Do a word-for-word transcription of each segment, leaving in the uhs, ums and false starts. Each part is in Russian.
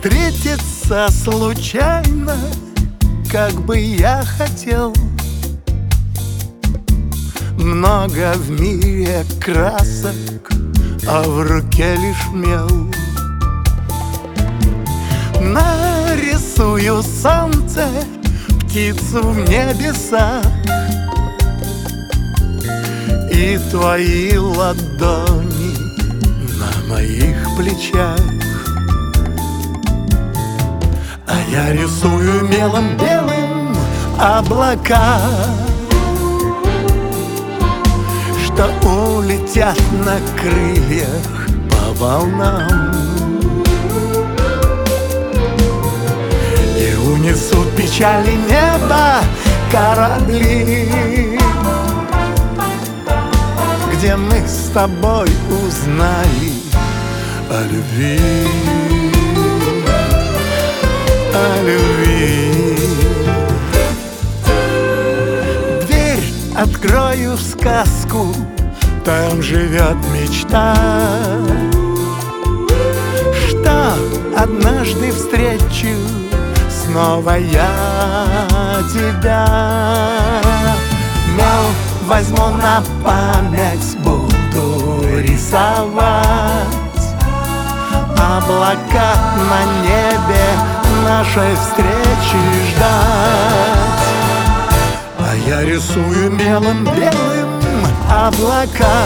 встретиться случайно, как бы я хотел. Много в мире красок, а в руке лишь мел. Нарисую солнце, птицу в небесах и твои ладони на моих плечах. А я рисую мелом белым облака, что улетят на крыльях по волнам и унесут печали неба корабли, где мы с тобой узнали о любви, о любви. Дверь открою в сказку, там живет мечта, что однажды встречу снова я тебя. Мел возьму на память, буду рисовать облака на небе, нашей встречи ждать. А я рисую мелом белым облака,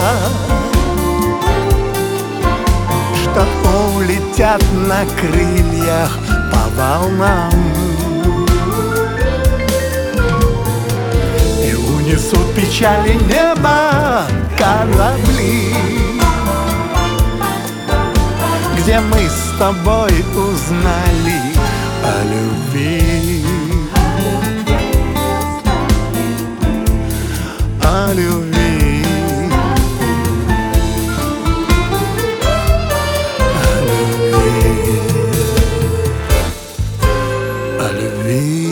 что улетят на крыльях по волнам и унесут печали неба корабли, где мы с тобой узнали о любви, о любви, о любви, о любви.